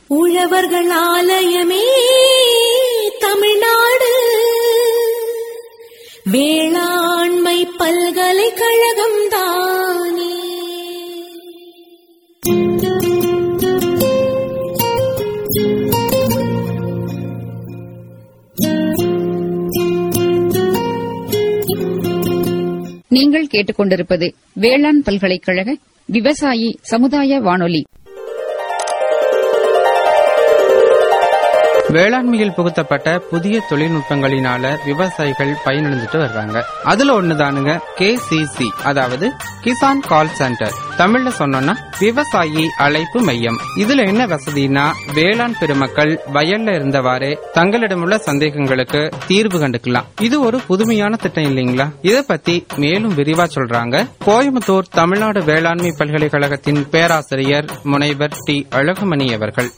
உழவர்கள் ஆலயமே தமிழ்நாடு வேளாண்மை பல்கலைக்கழகம் தானே. நீங்கள் கேட்டுக்கொண்டிருப்பது வேளாண் பல்கலைக்கழக விவசாயி சமுதாய வானொலி. வேளாண்மையில் புகுத்தப்பட்ட புதிய தொழில்நுட்பங்களினால விவசாயிகள் பயனடைஞ்சிட்டு வர்றாங்க. அதுல ஒண்ணுதானுங்க KCC, அதாவது கிசான் கால் சென்டர். தமிழ்ல சொன்னோம்னா விவசாயி அழைப்பு மையம். இதுல என்ன வசதினா, வேளாண் பெருமக்கள் வயல்ல இருந்தவாறே தங்களிடமுள்ள சந்தேகங்களுக்கு தீர்வு கண்டுக்கலாம். இது ஒரு புதுமையான திட்டம் இல்லைங்களா? இத பத்தி மேலும் விரிவா சொல்றாங்க கோயம்புத்தூர் தமிழ்நாடு வேளாண்மை பல்கலைக்கழகத்தின் பேராசிரியர் முனைவர் டி. அழகுமணி அவர்கள்.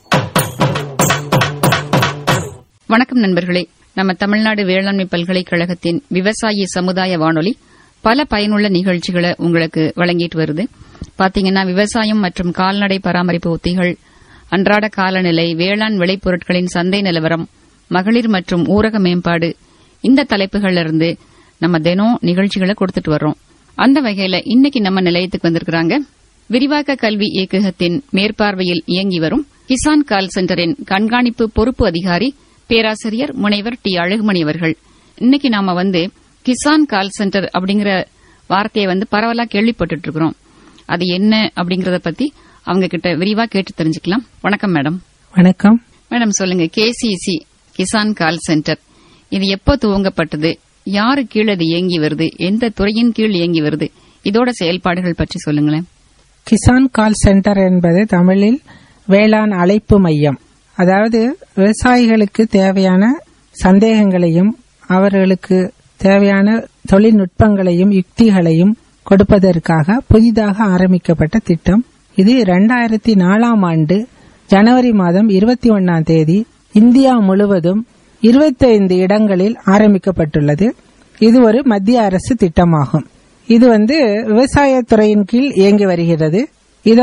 வணக்கம் நண்பர்களே. நம்ம தமிழ்நாடு வேளாண்மை பல்கலைக்கழகத்தின் விவசாயி சமுதாய வானொலி பல பயனுள்ள நிகழ்ச்சிகளை உங்களுக்கு வழங்கிட்டு வருது. பாத்தீங்கன்னா, விவசாயம் மற்றும் கால்நடை பராமரிப்பு உத்திகள், அன்றாட காலநிலை, வேளாண் விளைபொருட்களின் சந்தை நிலவரம், மகளிர் மற்றும் ஊரக மேம்பாடு, இந்த தலைப்புகள்ல இருந்து நம்ம தினம் நிகழ்ச்சிகளை கொடுத்துட்டு வர்றோம். அந்த வகையில இன்னைக்கு நம்ம நிலையத்துக்கு வந்திருக்கிறாங்க விரிவாக்க கல்வி இயக்ககத்தின் மேற்பார்வையில் இயங்கி வரும் கிசான் கால் சென்டரின் கண்காணிப்பு பொறுப்பு அதிகாரி பேராசிரியர் முனைவர் டி. அழகுமணி அவர்கள். இன்னைக்கு நாம கிசான் கால் சென்டர் அப்படிங்கிற வார்த்தையை பரவலா கேள்விப்பட்டு இருக்கிறோம். அது என்ன அப்படிங்கறத பத்தி அவங்க கிட்ட விரிவா கேட்டு தெரிஞ்சுக்கலாம். வணக்கம் மேடம். வணக்கம் மேடம், சொல்லுங்க, KCC கிசான் கால் சென்டர் இது எப்போ துவங்கப்பட்டது, யாரு கீழ் அது இயங்கி வருது, எந்த துறையின் கீழ் இயங்கி வருது, இதோட செயல்பாடுகள் பற்றி சொல்லுங்களேன். கிசான் கால் சென்டர் என்பது தமிழில் வேளாண் அழைப்பு மையம். அதாவது விவசாயிகளுக்கு தேவையான சந்தேகங்களையும் அவர்களுக்கு தேவையான தொழில்நுட்பங்களையும் யுக்திகளையும் கொடுப்பதற்காக புதிதாக ஆரம்பிக்கப்பட்ட திட்டம். இது 2004ஆம் ஆண்டு ஜனவரி மாதம் 21ஆம் தேதி இந்தியா முழுவதும் 25 இடங்களில் ஆரம்பிக்கப்பட்டுள்ளது. இது ஒரு மத்திய அரசு திட்டமாகும். இது விவசாயத்துறையின் கீழ் இயங்கி வருகிறது. இதை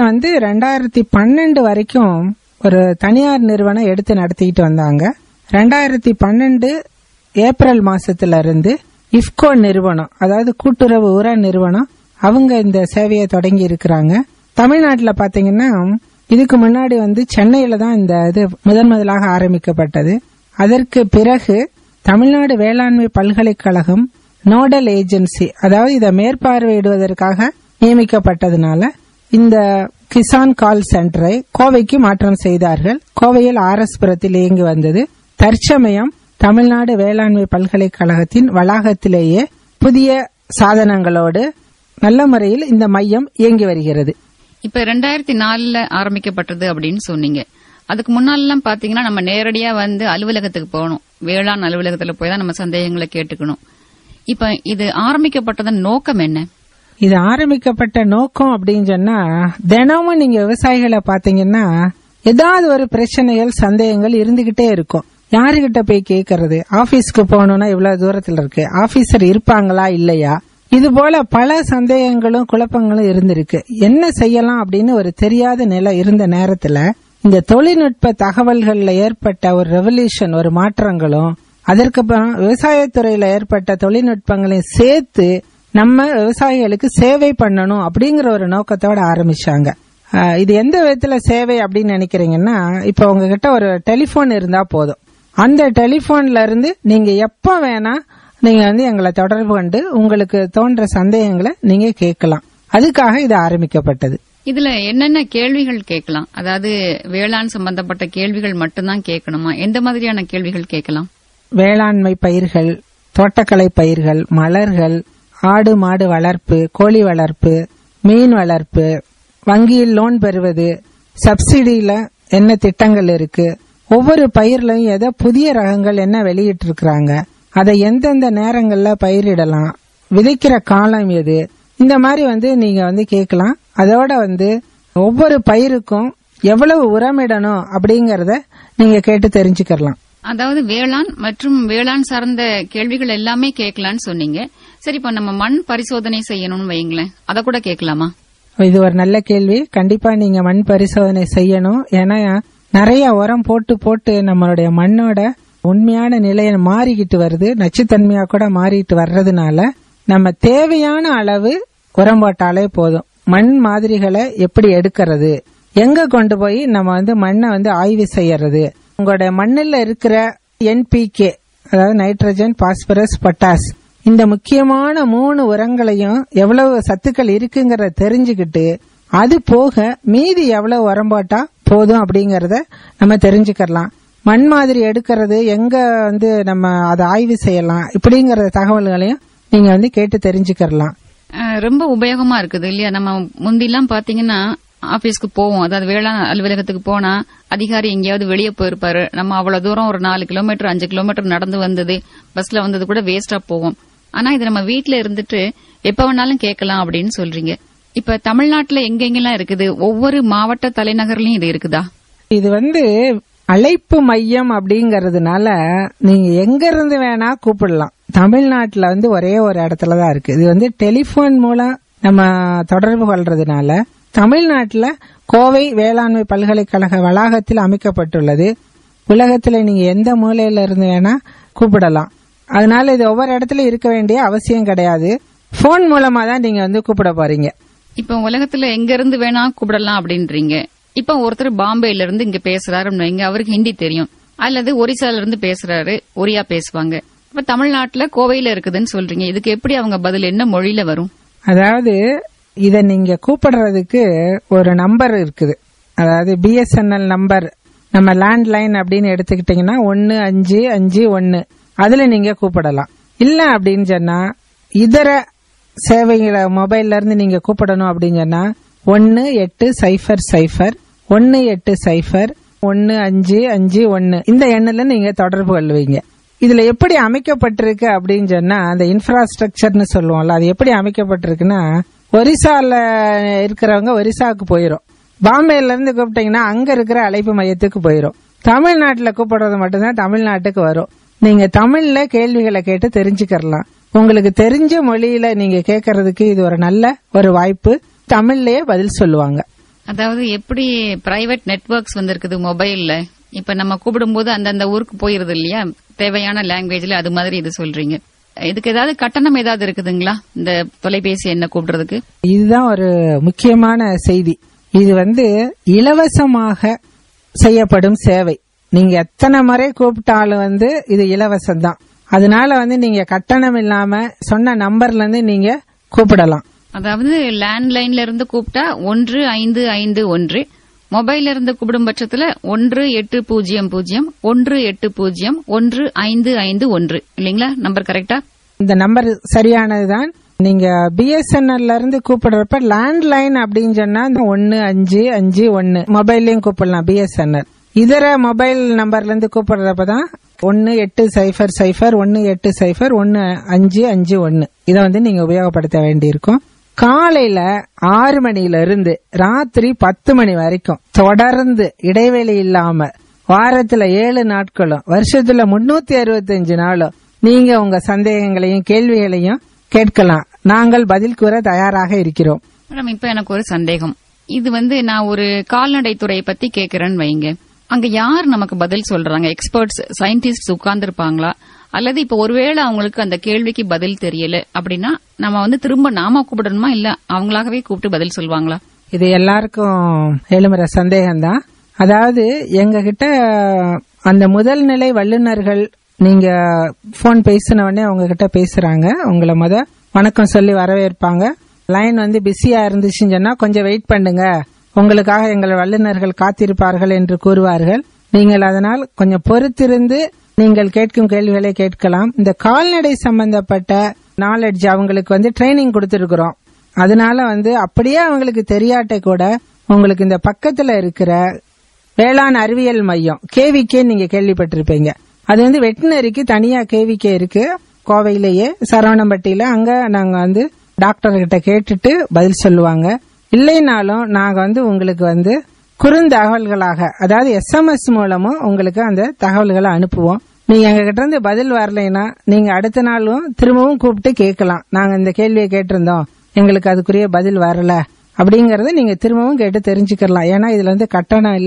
2012 வரைக்கும் ஒரு தனியார் நிறுவனம் எடுத்து நடத்திட்டு வந்தாங்க. 2012 ஏப்ரல் மாசத்துல இருந்து இஃப்கோ நிறுவனம், அதாவது கூட்டுறவு உர நிறுவனம், அவங்க இந்த சேவையை தொடங்கி இருக்கிறாங்க. தமிழ்நாட்டுல பாத்தீங்கன்னா இதுக்கு முன்னாடி சென்னையில தான் இந்த இது முதலாக ஆரம்பிக்கப்பட்டது. அதற்கு பிறகு தமிழ்நாடு வேளாண்மை பல்கலைக்கழகம் நோடல் ஏஜென்சி, அதாவது இதை மேற்பார்வையிடுவதற்காக நியமிக்கப்பட்டதுனால இந்த கிசான் கால் சென்டரை கோவைக்கு மாற்றம் செய்தார்கள். கோவையில் RS புரத்தில் இயங்கி வந்தது. தற்சமயம் தமிழ்நாடு வேளாண்மை பல்கலைக்கழகத்தின் வளாகத்திலேயே புதிய சாதனங்களோடு நல்ல முறையில் இந்த மையம் இயங்கி வருகிறது. இப்ப 2004 ஆரம்பிக்கப்பட்டது அப்படின்னு சொன்னீங்க. அதுக்கு முன்னாலாம் பாத்தீங்கன்னா நம்ம நேரடியா அலுவலகத்துக்கு போகணும். வேளாண் அலுவலகத்துல போய் தான் நம்ம சந்தேகங்களை கேட்டுக்கணும். இப்ப இது ஆரம்பிக்கப்பட்டதன் நோக்கம் என்ன? இது ஆரம்பிக்கப்பட்ட நோக்கம் அப்படின்னு சொன்னா, தினமும் நீங்க விவசாயிகளை பாத்தீங்கன்னா ஏதாவது ஒரு பிரச்சனைகள் சந்தேகங்கள் இருந்துகிட்டே இருக்கும். யாருகிட்ட போய் கேட்கறது? ஆபீஸ்க்கு போகணும்னா இவ்வளவு தூரத்துல இருக்கு, ஆபீசர் இருப்பாங்களா இல்லையா, இது போல பல சந்தேகங்களும் குழப்பங்களும் இருந்திருக்கு. என்ன செய்யலாம் அப்படின்னு ஒரு தெரியாத நிலை இருந்த நேரத்துல இந்த தொழில்நுட்ப தகவல்கள்ல ஏற்பட்ட ஒரு ரெவல்யூஷன், ஒரு மாற்றங்களும் அதற்கப்புறம் விவசாயத்துறையில ஏற்பட்ட தொழில்நுட்பங்களையும் சேர்த்து நம்ம விவசாயிகளுக்கு சேவை பண்ணணும் அப்படிங்கிற ஒரு நோக்கத்தோட ஆரம்பிச்சாங்க. இது எந்த விதத்துல சேவை அப்படின்னு நினைக்கிறீங்கன்னா, இப்ப உங்ககிட்ட ஒரு டெலிபோன் இருந்தா போதும். அந்த டெலிபோன்ல இருந்து நீங்க எப்ப வேணா நீங்க எங்களை தொடர்பு கொண்டு உங்களுக்கு தோன்ற சந்தேகங்களை நீங்க கேட்கலாம். அதுக்காக இது ஆரம்பிக்கப்பட்டது. இதுல என்னென்ன கேள்விகள் கேட்கலாம்? அதாவது வேளாண் சம்பந்தப்பட்ட கேள்விகள் மட்டும்தான் கேட்கணுமா? எந்த மாதிரியான கேள்விகள் கேட்கலாம்? வேளாண்மை பயிர்கள், தோட்டக்கலை பயிர்கள், மலர்கள், ஆடு மாடு வளர்ப்பு, கோழி வளர்ப்பு, மீன் வளர்ப்பு, வங்கியில் லோன் பெறுவது, சப்சிடியில என்ன திட்டங்கள் இருக்கு, ஒவ்வொரு பயிர்லயும் ஏதோ புதிய ரகங்கள் என்ன வெளியிட்டு இருக்காங்க, அதை எந்தெந்த நேரங்கள்ல பயிரிடலாம், விதைக்கிற காலம் எது, இந்த மாதிரி நீங்க கேட்கலாம். அதோட ஒவ்வொரு பயிருக்கும் எவ்வளவு உரமிடணும் அப்படிங்கறத நீங்க கேட்டு தெரிஞ்சுக்கலாம். அதாவது வேளாண் மற்றும் வேளாண் சார்ந்த கேள்விகள் எல்லாமே கேட்கலான்னு சொன்னீங்க. சரி, இப்ப நம்ம மண் பரிசோதனை செய்யணும்னு வைங்களேன், அத கூட கேட்கலாமா? இது ஒரு நல்ல கேள்வி. கண்டிப்பா நீங்க மண் பரிசோதனை செய்யணும். ஏன்னா நிறைய உரம் போட்டு போட்டு நம்மளுடைய மண்ணோட உண்மையான நிலையை மாறிக்கிட்டு வருது, நச்சுத்தன்மையா கூட மாறிட்டு வர்றதுனால நம்ம தேவையான அளவு உரம் போட்டாலே போதும். மண் மாதிரிகளை எப்படி எடுக்கிறது, எங்க கொண்டு போய் நம்ம மண்ணை ஆய்வு செய்யறது, உங்களுடைய மண்ணில் இருக்கிற NPK அதாவது நைட்ரஜன், பாஸ்பரஸ், பொட்டாஸ் இந்த முக்கியமான 3 உரங்களையும் எவ்வளவு சத்துக்கள் இருக்குங்கறத தெரிஞ்சுக்கிட்டு அது போக மீதி எவ்வளவு உரம் போட்டா போதும் அப்படிங்கறத நம்ம தெரிஞ்சுக்கலாம். மண் மாதிரி எடுக்கிறது எங்க நம்ம அதை ஆய்வு செய்யலாம் இப்படிங்கற தகவல்களையும் நீங்க கேட்டு தெரிஞ்சுக்கலாம். ரொம்ப உபயோகமா இருக்குது இல்லையா? நம்ம முந்திலாம் பாத்தீங்கன்னா ஆபீஸ்க்கு போவோம், அதாவது வேளாண் அலுவலகத்துக்கு போனா அதிகாரி எங்கேயாவது வெளியே போயிருப்பாரு, நம்ம அவ்வளவு தூரம் ஒரு 4 கிலோமீட்டர் 5 கிலோமீட்டர் நடந்து வந்தது, பஸ்ல வந்தது கூட வேஸ்டா போவோம். ஆனா இது நம்ம வீட்டுல இருந்துட்டு எப்ப வேணாலும் கேட்கலாம் அப்படின்னு சொல்றீங்க. இப்ப தமிழ்நாட்டுல எங்கெங்கெல்லாம் இருக்குது? ஒவ்வொரு மாவட்ட தலைநகர்லயும் இது இருக்குதா? இது அழைப்பு மையம் அப்படிங்கறதுனால நீங்க எங்க இருந்து வேணா கூப்பிடலாம். தமிழ்நாட்டுல ஒரே ஒரு இடத்துலதான் இருக்கு. இது டெலிபோன் மூலம் நம்ம தொடர்பு கொள்றதுனால தமிழ்நாட்டுல கோவை வேளாண்மை பல்கலைக்கழக வளாகத்தில் அமைக்கப்பட்டுள்ளது. உலகத்துல நீங்க எந்த மூலையில இருந்து வேணா கூப்பிடலாம். அதனால இது ஒவ்வொரு இடத்துல இருக்க வேண்டிய அவசியம் கிடையாது. போன் மூலமா தான் நீங்க கூப்பிட போறீங்க. இப்ப உலகத்துல எங்க இருந்து வேணா கூப்பிடலாம் அப்படின்றீங்க. இப்ப ஒருத்தர் பாம்பேல இருந்து இங்க பேசுறாரு, அவருக்கு ஹிந்தி தெரியும், அல்லது ஒரிசால இருந்து பேசுறாரு, ஒரியா பேசுவாங்க. இப்ப தமிழ்நாட்டுல கோவையில இருக்குதுன்னு சொல்றீங்க, இதுக்கு எப்படி அவங்க பதில் என்ன மொழியில வரும்? அதாவது இத நீங்க கூப்பிடுறதுக்கு ஒரு நம்பர் இருக்குது. அதாவது BSNL நம்பர், நம்ம லேண்ட்லைன் அப்படின்னு எடுத்துக்கிட்டீங்கன்னா 1551 அதுல நீங்க கூப்பிடலாம். இல்ல அப்படின்னு சொன்னா இதர சேவைகளை மொபைல்ல இருந்து நீங்க கூப்பிடணும் அப்படின்னு சொன்னா 1800 1800 1551 இந்த எண்ணில நீங்க தொடர்பு கொள்வீங்க. இதுல எப்படி அமைக்கப்பட்டிருக்கு அப்படின்னு சொன்னா அந்த இன்ஃப்ராஸ்ட்ரக்சர்னு சொல்லுவோம்ல, அது எப்படி அமைக்கப்பட்டிருக்குன்னா ஒரிசால இருக்கிறவங்க ஒரிசாவுக்கு போயிரும், பாம்பேல இருந்து கூப்பிட்டீங்கன்னா அங்க இருக்கிற அழைப்பு மையத்துக்கு போயிரும். தமிழ்நாட்டுல கூப்பிடுறது மட்டும்தான் தமிழ்நாட்டுக்கு வரும். நீங்க தமிழ்ல கேள்விகளை கேட்டு தெரிஞ்சுக்கலாம். உங்களுக்கு தெரிஞ்ச மொழியில நீங்க கேட்கறதுக்கு இது ஒரு நல்ல ஒரு வாய்ப்பு. தமிழ்லயே பதில் சொல்லுவாங்க. அதாவது எப்படி பிரைவேட் நெட்வொர்க்ஸ் இருக்குது மொபைல்ல, இப்ப நம்ம கூப்பிடும்போது அந்தந்த ஊருக்கு போயிருது இல்லையா, தேவையான லாங்குவேஜ்ல, அது மாதிரி இது சொல்றீங்க. இதுக்கு ஏதாவது கட்டணம் ஏதாவது இருக்குதுங்களா இந்த தொலைபேசி என்ன கூப்பிடுறதுக்கு? இதுதான் ஒரு முக்கியமான செய்தி. இது இலவசமாக செய்யப்படும் சேவை. நீங்க எத்தனை முறை கூப்பிட்டாலும் இது இலவசம் தான். அதனால நீங்க கட்டணம் இல்லாம சொன்ன நம்பர்ல இருந்து நீங்க கூப்பிடலாம். அதாவது லேண்ட்லைன்ல இருந்து கூப்பிட்டா 1551, மொபைல்ல இருந்து கூப்பிடும் பட்சத்துல 1800 180 1551 இல்லீங்களா? நம்பர் கரெக்டா? இந்த நம்பர் சரியானதுதான். நீங்க BSNL இருந்து கூப்பிடுறப்ப லேண்ட்லைன் அப்படின்னு சொன்னா 1551 மொபைல்லயும் கூப்பிடலாம் BSNL. இதர மொபைல் நம்பர்ல இருந்து கூப்பிடுறப்பதான் 1800 1801 இதை நீங்க உபயோகப்படுத்த வேண்டியிருக்கும். காலையில 6 மணில இருந்து ராத்திரி 10 மணி வரைக்கும் தொடர்ந்து இடைவெளி இல்லாம வாரத்துல 7 நாட்களும் வருஷத்துல 365 நாளும் நீங்க உங்க சந்தேகங்களையும் கேள்விகளையும் கேட்கலாம். நாங்கள் பதில் கூற தயாராக இருக்கிறோம். மேடம், இப்ப எனக்கு ஒரு சந்தேகம். இது நான் ஒரு கால்நடை துறையை பத்தி கேக்குறேன்னு வைங்க, அங்க யார் நமக்கு பதில் சொல்றாங்க? எக்ஸ்பர்ட்ஸ், சயின்டிஸ்ட் உட்கார்ந்து இருப்பாங்களா? அல்லது இப்ப ஒருவேளை அவங்களுக்கு அந்த கேள்விக்கு பதில் தெரியல அப்படின்னா நம்ம திரும்ப நாம கூப்பிடணுமா, இல்ல அவங்களாகவே கூப்பிட்டு பதில் சொல்லுவாங்களா? இது எல்லாருக்கும் எழுமுறை சந்தேகம்தான். அதாவது எங்க கிட்ட அந்த முதல் நிலை வல்லுநர்கள் நீங்க போன் பேசின உடனே அவங்க கிட்ட பேசுறாங்க, உங்களை வணக்கம் சொல்லி வரவேற்பாங்க. லைன் பிஸியா இருந்துச்சுன்னு சொன்னா கொஞ்சம் வெயிட் பண்ணுங்க, உங்களுக்காக எங்கள் வல்லுநர்கள் காத்திருப்பார்கள் என்று கூறுவார்கள். நீங்கள் அதனால் கொஞ்சம் பொறுத்திருந்து நீங்கள் கேட்கும் கேள்விகளை கேட்கலாம். இந்த கால்நடை சம்பந்தப்பட்ட நாலேஜ் அவங்களுக்கு ட்ரைனிங் கொடுத்திருக்கிறோம். அதனால அப்படியே அவங்களுக்கு தெரியாட்ட கூட உங்களுக்கு இந்த பக்கத்துல இருக்கிற வேளாண் அறிவியல் மையம் KVK நீங்க கேள்விப்பட்டிருப்பீங்க. அது வெட்டினரிக்கு தனியா KVK இருக்கு கோவையிலேயே சரவணம்பட்டியில. அங்க நாங்க டாக்டர் கிட்ட கேட்டுட்டு பதில் சொல்லுவாங்க. இல்லைனாலும் நாங்க உங்களுக்கு குறுந்தகவல்களாக, அதாவது SMS மூலமும் உங்களுக்கு அந்த தகவல்களை அனுப்புவோம். நீங்க எங்க கிட்ட இருந்து பதில் வரலைன்னா நீங்க அடுத்த நாளும் திரும்பவும் கூப்பிட்டு கேட்கலாம். நாங்க இந்த கேள்வியை கேட்டிருந்தோம், எங்களுக்கு அதுக்குரிய பதில் வரல அப்படிங்கறத நீங்க திரும்பவும் கேட்டு தெரிஞ்சுக்கலாம். ஏன்னா இதுல கட்டணம் இல்ல,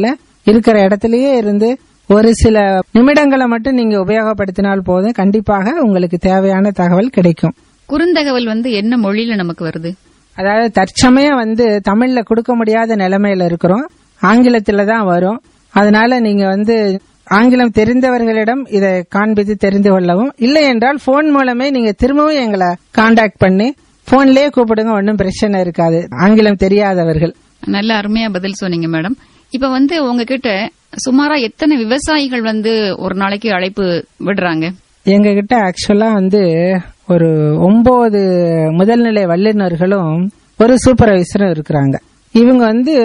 இருக்கிற இடத்திலேயே இருந்து ஒரு சில நிமிடங்களை மட்டும் நீங்க உபயோகப்படுத்தினால் போதும், கண்டிப்பாக உங்களுக்கு தேவையான தகவல் கிடைக்கும். குறுந்தகவல் என்ன மொழியில நமக்கு வருது? அதாவது தற்சமயம் தமிழ்ல கொடுக்க முடியாத நிலைமையில இருக்கிறோம், ஆங்கிலத்துல தான் வரும். அதனால நீங்க ஆங்கிலம் தெரிந்தவர்களிடம் இதை காண்பித்து தெரிந்து கொள்ளவும், இல்லை என்றால் போன் மூலமே நீங்க திரும்பவும் எங்களை கான்டாக்ட் பண்ணி போன்லயே கூப்பிடுங்க, ஒன்னும் பிரச்சனை இருக்காது ஆங்கிலம் தெரியாதவர்கள். நல்ல அருமையா பதில் சொன்னீங்க மேடம். இப்ப உங்ககிட்ட சுமாரா எத்தனை விவசாயிகள் ஒரு நாளைக்கு அழைப்பு விடுறாங்க? எங்க கிட்ட ஆக்சுவலா ஒரு 9 முதல்நிலை வல்லுநர்களும் ஒரு சூப்பர்வைசரும் இருக்கிறாங்க. இவங்க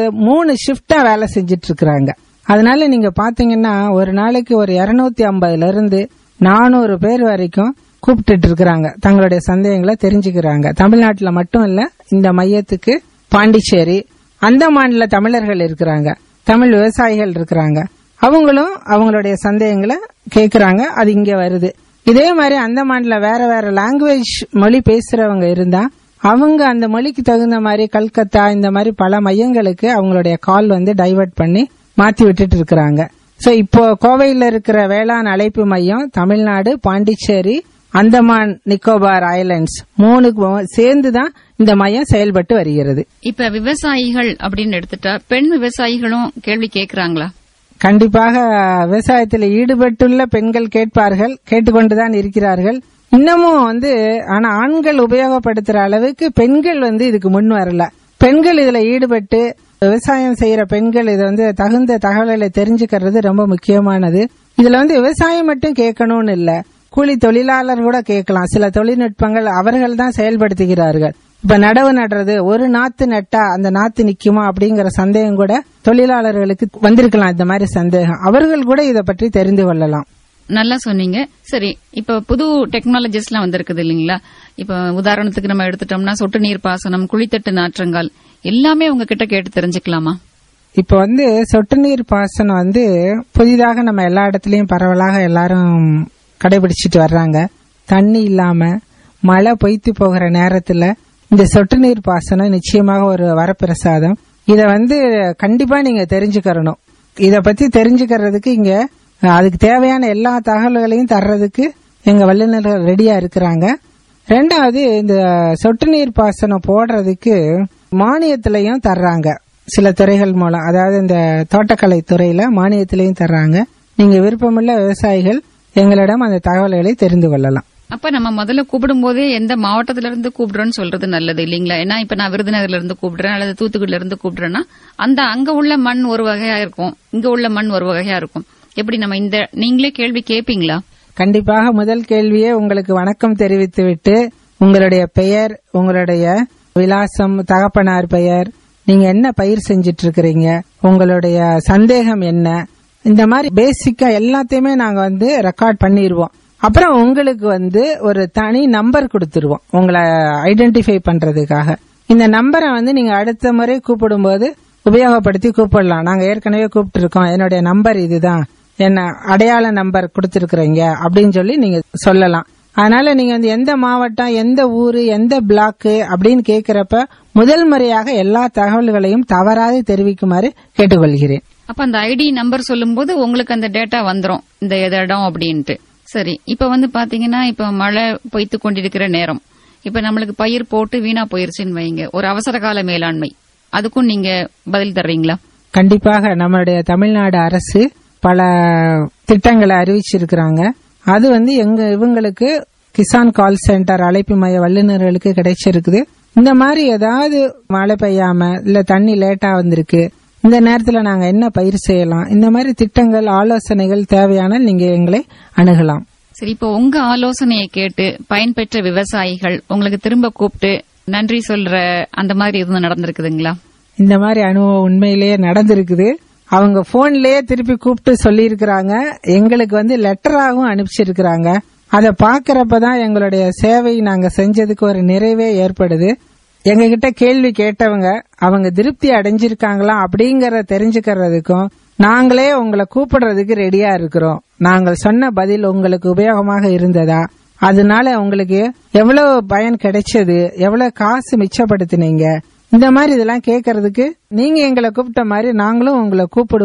3 ஷிப்டா வேலை செஞ்சிட்டு இருக்கிறாங்க. அதனால நீங்க பாத்தீங்கன்னா ஒரு நாளைக்கு ஒரு 250 இருந்து 400 பேர் வரைக்கும் கூப்பிட்டு இருக்கிறாங்க, தங்களுடைய சந்தேகங்களை தெரிஞ்சுக்கிறாங்க. தமிழ்நாட்டுல மட்டும் இல்ல, இந்த மையத்துக்கு பாண்டிச்சேரி, அந்தமான்ல தமிழர்கள் இருக்கிறாங்க, தமிழ் விவசாயிகள் இருக்கிறாங்க, அவங்களும் அவங்களுடைய சந்தேகங்களை கேக்குறாங்க. அது இங்க வருது. இதே மாதிரி அந்தமான்ல வேற வேற லாங்குவேஜ் மொழி பேசுறவங்க இருந்தா அவங்க அந்த மொழிக்கு தகுந்த மாதிரி கல்கத்தா இந்த மாதிரி பல மையங்களுக்கு அவங்களுடைய கால் டைவர்ட் பண்ணி மாத்தி விட்டுட்டு இருக்கிறாங்க. சோ இப்போ கோவையில் இருக்கிற வேளாண் அழைப்பு மையம் தமிழ்நாடு, பாண்டிச்சேரி, அந்தமான் நிக்கோபார் ஐலண்ட்ஸ் 3 சேர்ந்துதான் இந்த மையம் செயல்பட்டு வருகிறது. இப்ப விவசாயிகள் அப்படின்னு எடுத்துட்டா பெண் விவசாயிகளும் கேள்வி கேட்கறாங்களா? கண்டிப்பாக விவசாயத்தில் ஈடுபட்டுள்ள பெண்கள் கேட்பார்கள், கேட்டுக்கொண்டுதான் இருக்கிறார்கள். இன்னமும் ஆனா ஆண்கள் உபயோகப்படுத்துற அளவுக்கு பெண்கள் இதுக்கு முன் வரல. பெண்கள் இதுல ஈடுபட்டு விவசாயம் செய்யற பெண்கள் இது தகுந்த தகவல்களை தெரிஞ்சுக்கிறது ரொம்ப முக்கியமானது. இதுல விவசாயம் மட்டும் கேட்கணும்னு இல்ல, கூலி தொழிலாளர் கூட கேட்கலாம். சில தொழில்நுட்பங்கள் அவர்கள் தான் செயல்படுத்துகிறார்கள். இப்ப நடவு நடுறது, ஒரு நாத்து நட்டா அந்த நாத்து நிக்குமா அப்படிங்கிற சந்தேகம் கூட தொழிலாளர்களுக்கு வந்திருக்கலாம். இந்த மாதிரி சந்தேகம் அவர்கள் கூட இதை பற்றி தெரிந்து கொள்ளலாம். நல்லா சொன்னீங்க. சரி, இப்ப புது டெக்னாலஜிஸ் எல்லாம் வந்திருக்குது இல்லீங்களா? இப்ப உதாரணத்துக்கு நம்ம எடுத்துட்டோம்னா சொட்டு நீர் பாசனம், குழித்தட்டு நாற்றங்கால் எல்லாமே உங்ககிட்ட கேட்டு தெரிஞ்சுக்கலாமா? இப்ப சொட்டு நீர் பாசனம் புதிதாக நம்ம எல்லா இடத்துலயும் பரவலாக எல்லாரும் கடைபிடிச்சிட்டு வர்றாங்க. தண்ணி இல்லாம மழை பொய்த்து போகிற நேரத்துல இந்த சொட்டு நீர் பாசனம் நிச்சயமாக ஒரு வரப்பிரசாதம். இத கண்டிப்பா நீங்க தெரிஞ்சுக்கணும். இத பத்தி தெரிஞ்சுக்கிறதுக்கு இங்க அதுக்கு தேவையான எல்லா தகவல்களையும் தர்றதுக்கு எங்க வல்லுநர்கள் ரெடியா இருக்கிறாங்க. ரெண்டாவது, இந்த சொட்டு நீர் பாசனம் போடுறதுக்கு மானியத்திலையும் தர்றாங்க சில துறைகள் மூலம். அதாவது இந்த தோட்டக்கலை துறையில மானியத்திலையும் தர்றாங்க. நீங்க விருப்பமுள்ள விவசாயிகள் எங்களிடம் அந்த தகவல்களை தெரிந்து கொள்ளலாம். அப்ப நம்ம முதல்ல கூப்பிடும் போதே எந்த மாவட்டத்தில இருந்து கூப்பிடுறோன்னு சொல்றது நல்லது இல்லீங்களா? ஏன்னா இப்ப நான் விருதுநகர்ல இருந்து கூப்பிடுறேன் அல்லது தூத்துக்குடியில இருந்து கூப்பிடுறேன்னா அங்க உள்ள மண் ஒரு வகையா இருக்கும், இங்க உள்ள மண் ஒரு வகையா இருக்கும். எப்படி நம்ம நீங்களே கேள்வி கேட்பீங்களா? கண்டிப்பாக முதல் கேள்வியே உங்களுக்கு வணக்கம் தெரிவித்து விட்டு உங்களுடைய பெயர், உங்களுடைய விலாசம், தகப்பனார் பெயர், நீங்க என்ன பயிர் செஞ்சிட்டு இருக்கிறீங்க, உங்களுடைய சந்தேகம் என்ன, இந்த மாதிரி பேசிக்கா எல்லாத்தையுமே நாங்க ரெக்கார்ட் பண்ணிடுவோம். அப்புறம் உங்களுக்கு ஒரு தனி நம்பர் கொடுத்துருவோம் உங்களை ஐடென்டிஃபை பண்றதுக்காக. இந்த நம்பரை நீங்க அடுத்த முறை கூப்பிடும் போது உபயோகப்படுத்தி கூப்பிடலாம். நாங்க ஏற்கனவே கூப்பிட்டு இருக்கோம், என்னுடைய நம்பர் இதுதான், என்ன அடையாள நம்பர் கொடுத்திருக்கிறீங்க அப்படின்னு சொல்லி நீங்க சொல்லலாம். அதனால நீங்க எந்த மாவட்டம், எந்த ஊரு, எந்த பிளாக் அப்படின்னு கேக்குறப்ப முதல் முறையாக எல்லா தகவல்களையும் தவறாது தெரிவிக்குமாறு கேட்டுக்கொள்கிறேன். அப்ப அந்த ஐடி நம்பர் சொல்லும் போது உங்களுக்கு அந்த டேட்டா வந்துரும், இந்த இடம் அப்படின்ட்டு. சரி, இப்ப பாத்தீங்கன்னா இப்ப மழை பொய்த்து கொண்டிருக்கிற நேரம், இப்ப நம்மளுக்கு பயிர் போட்டு வீணா போயிருச்சுன்னு வைங்க, ஒரு அவசர கால மேலாண்மை, அதுக்கும் நீங்க பதில் தர்றீங்களா? கண்டிப்பாக. நம்மளுடைய தமிழ்நாடு அரசு பல திட்டங்களை அறிவிச்சிருக்கிறாங்க. அது இவங்களுக்கு கிசான் கால் சென்டர் அழைப்பு மைய வல்லுநர்களுக்கு கிடைச்சிருக்குது. இந்த மாதிரி ஏதாவது மழை பெய்யாம இல்ல தண்ணி லேட்டா வந்திருக்கு, இந்த நேரத்துல நாங்க என்ன பயிர் செய்யலாம், இந்த மாதிரி திட்டங்கள், ஆலோசனைகள் தேவையான நீங்க எங்களை அணுகலாம். சரி, இப்போ உங்க ஆலோசனையை கேட்டு பயன்பெற்ற விவசாயிகள் உங்களுக்கு திரும்ப கூப்பிட்டு நன்றி சொல்ற அந்த மாதிரி எதுவும் நடந்திருக்குதுங்களா? இந்த மாதிரி அனுபவம் உண்மையிலேயே நடந்திருக்குது. அவங்க போன்லயே திருப்பி கூப்பிட்டு சொல்லி இருக்கிறாங்க, எங்களுக்கு லெட்டராகவும் அனுப்பிச்சிருக்கிறாங்க. அதை பாக்குறப்பதான் எங்களுடைய சேவை நாங்க செஞ்சதுக்கு ஒரு நிறைவே ஏற்படுது. எங்க கிட்ட கேள்வி கேட்டவங்க அவங்க திருப்தி அடைஞ்சிருக்காங்களா அப்படிங்கறத தெரிஞ்சுக்கிறதுக்கும் நாங்களே உங்களை கூப்பிடுறதுக்கு ரெடியா இருக்கிறோம். நாங்கள் சொன்ன பதில் உங்களுக்கு உபயோகமாக இருந்ததா, அதனால உங்களுக்கு எவ்வளவு பயன் கிடைச்சது, எவ்வளவு காசு மிச்சப்படுத்தினீங்க, இந்த மாதிரி இதெல்லாம் கேட்கறதுக்கு நீங்க எங்களை கூப்பிட்ட மாதிரி நாங்களும் உங்களை கூப்பிடுவோம்.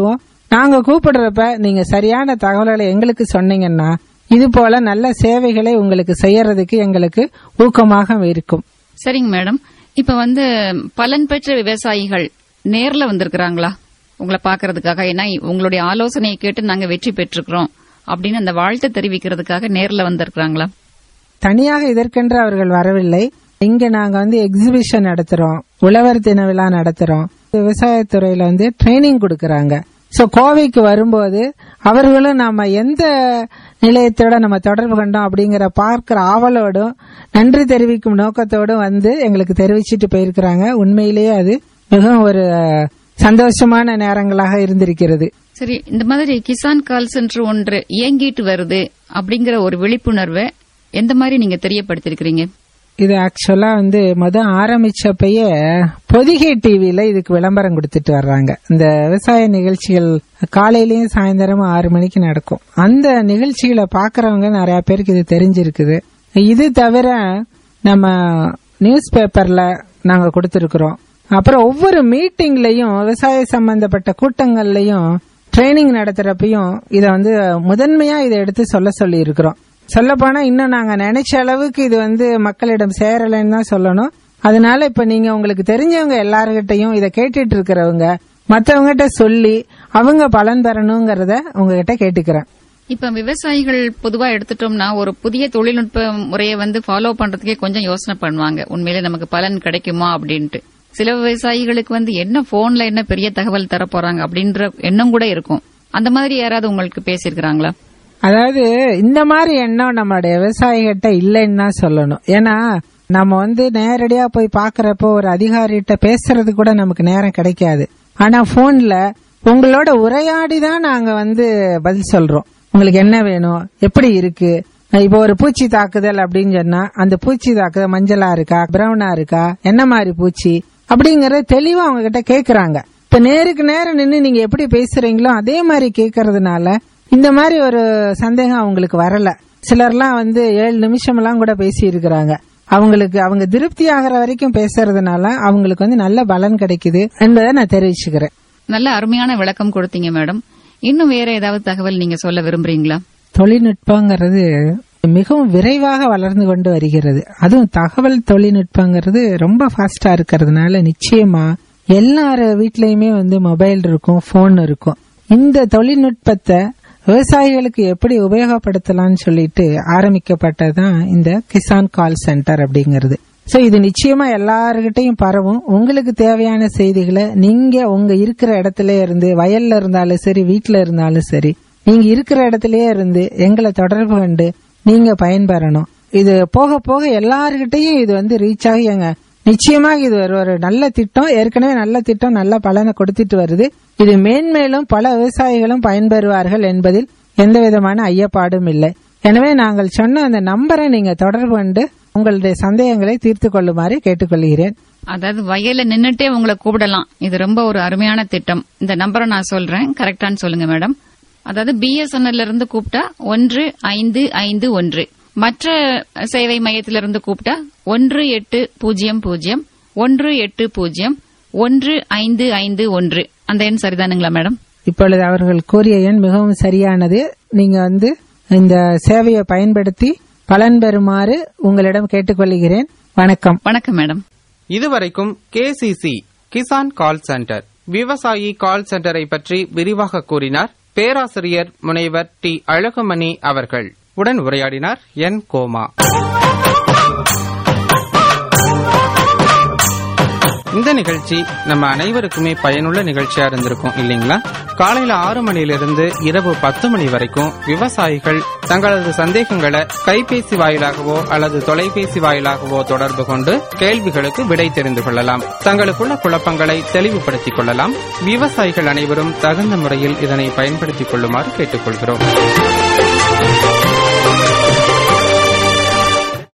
நாங்க கூப்பிடுறப்ப நீங்க சரியான தகவல்களை எங்களுக்கு சொன்னீங்கன்னா இது போல நல்ல சேவைகளை உங்களுக்கு செய்யறதுக்கு எங்களுக்கு ஊக்கமாக இருக்கும். சரிங்க மேடம். இப்ப பலன் பெற்ற விவசாயிகள் நேர்ல வந்திருக்கிறாங்களா உங்களை பாக்குறதுக்காக? ஏன்னா உங்களுடைய ஆலோசனையை கேட்டு நாங்க வெற்றி பெற்றிருக்கிறோம் அப்படின்னு அந்த வாழ்த்து தெரிவிக்கிறதுக்காக நேர்ல வந்திருக்கிறாங்களா? தனியாக இதற்கென்று அவர்கள் வரவில்லை. இங்க நாங்க எக்ஸிபிஷன் நடத்துறோம், உழவர் தின விழா நடத்துறோம், விவசாயத்துறையில ட்ரைனிங் கொடுக்கறாங்க. சோ கோவைக்கு வரும்போது அவர்களும் நாம எந்த நிலையத்தோட நம்ம தொடர்பு கண்டோம் அப்படிங்கிற பார்க்கிற ஆவலோடும் நன்றி தெரிவிக்கும் நோக்கத்தோடும் எங்களுக்கு தெரிவிச்சிட்டு போயிருக்கிறாங்க. உண்மையிலேயே அது மிகவும் ஒரு சந்தோஷமான நேரங்களாக இருந்திருக்கிறது. சரி, இந்த மாதிரி கிசான் கால் சென்டர் ஒன்று இயங்கிட்டு வருது அப்படிங்கிற ஒரு விழிப்புணர்வை எந்த மாதிரி நீங்க தெரியப்படுத்திருக்கீங்க? இது ஆக்சுவலா ஆரம்பிச்சப்பயே பொதிகை டிவில இதுக்கு விளம்பரம் கொடுத்துட்டு வர்றாங்க. இந்த விவசாய நிகழ்ச்சிகள் காலையிலயும் சாயந்தரமும் 6 மணிக்கு நடக்கும். அந்த நிகழ்ச்சிகளை பாக்குறவங்க நிறைய பேருக்கு இது தெரிஞ்சிருக்குது. இது தவிர நம்ம நியூஸ் பேப்பர்ல நாங்க கொடுத்திருக்கிறோம். அப்புறம் ஒவ்வொரு மீட்டிங்லயும் விவசாய சம்பந்தப்பட்ட கூட்டங்கள்லயும் ட்ரைனிங் நடத்துறப்பையும் இத முதன்மையா இதை எடுத்து சொல்லி இருக்கிறோம். சொல்ல போனா இன்னும் நாங்க நினைச்ச அளவுக்கு இது மக்களிடம் சேரலன்னு தான் சொல்லணும். அதனால இப்ப நீங்க உங்களுக்கு தெரிஞ்சவங்க எல்லாருகிட்டையும் இதை கேட்டுட்டு இருக்கிறவங்க மற்றவங்ககிட்ட சொல்லி அவங்க பலன் பெறணுங்கிறத உங்ககிட்ட கேட்டுக்கிறேன். இப்ப விவசாயிகள் பொதுவா எடுத்துட்டோம்னா ஒரு புதிய தொழில்நுட்ப முறையை ஃபாலோ பண்றதுக்கே கொஞ்சம் யோசனை பண்ணுவாங்க. உண்மையிலே நமக்கு பலன் கிடைக்குமா அப்படின்ட்டு. சில விவசாயிகளுக்கு என்ன போன்ல என்ன பெரிய தகவல் தர போறாங்க அப்படின்ற எண்ணம் கூட இருக்கும். அந்த மாதிரி யாராவது உங்களுக்கு பேசியிருக்கிறாங்களா? அதாவது இந்த மாதிரி எண்ணம் நம்மளுடைய விவசாயிகிட்ட இல்லைன்னு தான் சொல்லணும். ஏன்னா நம்ம நேரடியா போய் பாக்குறப்போ ஒரு அதிகாரிகிட்ட பேசுறது கூட நமக்கு நேரம் கிடைக்காது. ஆனா போன்ல உங்களோட உரையாடிதான் நாங்க பதில் சொல்றோம். உங்களுக்கு என்ன வேணும், எப்படி இருக்கு, இப்போ ஒரு பூச்சி தாக்குதல் அப்படின்னு சொன்னா அந்த பூச்சி தாக்குதல் மஞ்சளா இருக்கா, பிரவுனா இருக்கா, என்ன மாதிரி பூச்சி அப்படிங்கறத தெளிவா அவங்க கிட்ட கேக்குறாங்க. இப்ப நேருக்கு நேரம் நின்று நீங்க எப்படி பேசுறீங்களோ அதே மாதிரி கேக்குறதுனால இந்த மாதிரி ஒரு சந்தேகம் அவங்களுக்கு வரல. சிலர்லாம் 7 நிமிஷம் எல்லாம் கூட பேசி இருக்கிறாங்க. அவங்க திருப்தி ஆகிற வரைக்கும் பேசுறதுனால அவங்களுக்கு நல்ல பலன் கிடைக்குது என்பதை நான் தெரிவிச்சுக்கிறேன். நல்ல அருமையான விளக்கம் கொடுத்தீங்க மேடம். இன்னும் வேற ஏதாவது தகவல் நீங்க சொல்ல விரும்புறீங்களா? தொழில்நுட்பங்கிறது மிகவும் விரைவாக வளர்ந்து கொண்டு வருகிறது. அதுவும் தகவல் தொழில்நுட்பங்கிறது ரொம்ப ஃபாஸ்டா இருக்கிறதுனால நிச்சயமா எல்லார வீட்லயுமே மொபைல் இருக்கும், போன் இருக்கும். இந்த தொழில்நுட்பத்தை விவசாயிகளுக்கு எப்படி உபயோகப்படுத்தலாம்னு சொல்லிட்டு ஆரம்பிக்கப்பட்டதான் இந்த கிசான் கால் சென்டர் அப்படிங்கிறது. சோ இது நிச்சயமா எல்லாருகிட்டையும் பரவும். உங்களுக்கு தேவையான செய்திகளை நீங்க உங்க இருக்கிற இடத்துல இருந்து, வயல்ல இருந்தாலும் சரி, வீட்டுல இருந்தாலும் சரி, நீங்க இருக்கிற இடத்திலேயே இருந்து எங்களை தொடர்பு கொண்டு நீங்க பயன்பெறணும். இது போக போக எல்லாருகிட்டையும் இது ரீச் ஆகி நிச்சயமாக இது ஒரு நல்ல திட்டம். ஏற்கனவே நல்ல திட்டம், நல்ல பலனை கொடுத்துட்டு வருது. இது மேன்மேலும் பல விவசாயிகளும் பயன்பெறுவார்கள் என்பதில் எந்த விதமான ஐயப்பாடும் இல்லை. எனவே நாங்கள் சொன்ன அந்த நம்பரை நீங்க தொடர்பு கொண்டு உங்களுடைய சந்தேகங்களை தீர்த்து கொள்ளுமாறு கேட்டுக்கொள்கிறேன். அதாவது வயல்ல நின்னுட்டே உங்களை கூப்பிடலாம். இது ரொம்ப ஒரு அருமையான திட்டம். இந்த நம்பரை நான் சொல்றேன், கரெக்டான்னு சொல்லுங்க மேடம். அதாவது BSNL இருந்து கூப்பிட்டா 1551, மற்ற சேவை மையத்திலிருந்து கூப்பிட்டா 1801801551. அந்த எண் சரிதானுங்களா மேடம்? இப்பொழுது அவர்கள் கூறிய எண் மிகவும் சரியானது. நீங்க இந்த சேவையை பயன்படுத்தி பலன் பெறுமாறு உங்களிடம் கேட்டுக்கொள்கிறேன். வணக்கம். வணக்கம் மேடம். இதுவரைக்கும் KCC கிசான் கால் சென்டர் விவசாயி கால் சென்டரை பற்றி விரிவாக கூறினார் பேராசிரியர் முனைவர் டி. அழகுமணி அவர்கள். உடன் உரையாடினார் என். கோமா. இந்த நிகழ்ச்சி நம்ம அனைவருக்குமே பயனுள்ள நிகழ்ச்சியா இருந்திருக்கும் இல்லீங்களா? காலையில 6 மணியிலிருந்து இரவு 10 மணி வரைக்கும் விவசாயிகள் தங்களது சந்தேகங்களை கைபேசி வாயிலாகவோ அல்லது தொலைபேசி வாயிலாகவோ தொடர்பு கொண்டு கேள்விகளுக்கு விடை தெரிந்து கொள்ளலாம். தங்களுக்குள்ள குழப்பங்களை தெளிவுபடுத்திக் கொள்ளலாம். விவசாயிகள் அனைவரும் தகுந்த முறையில் இதனை பயன்படுத்திக் கொள்ளுமாறு கேட்டுக்கொள்கிறோம்.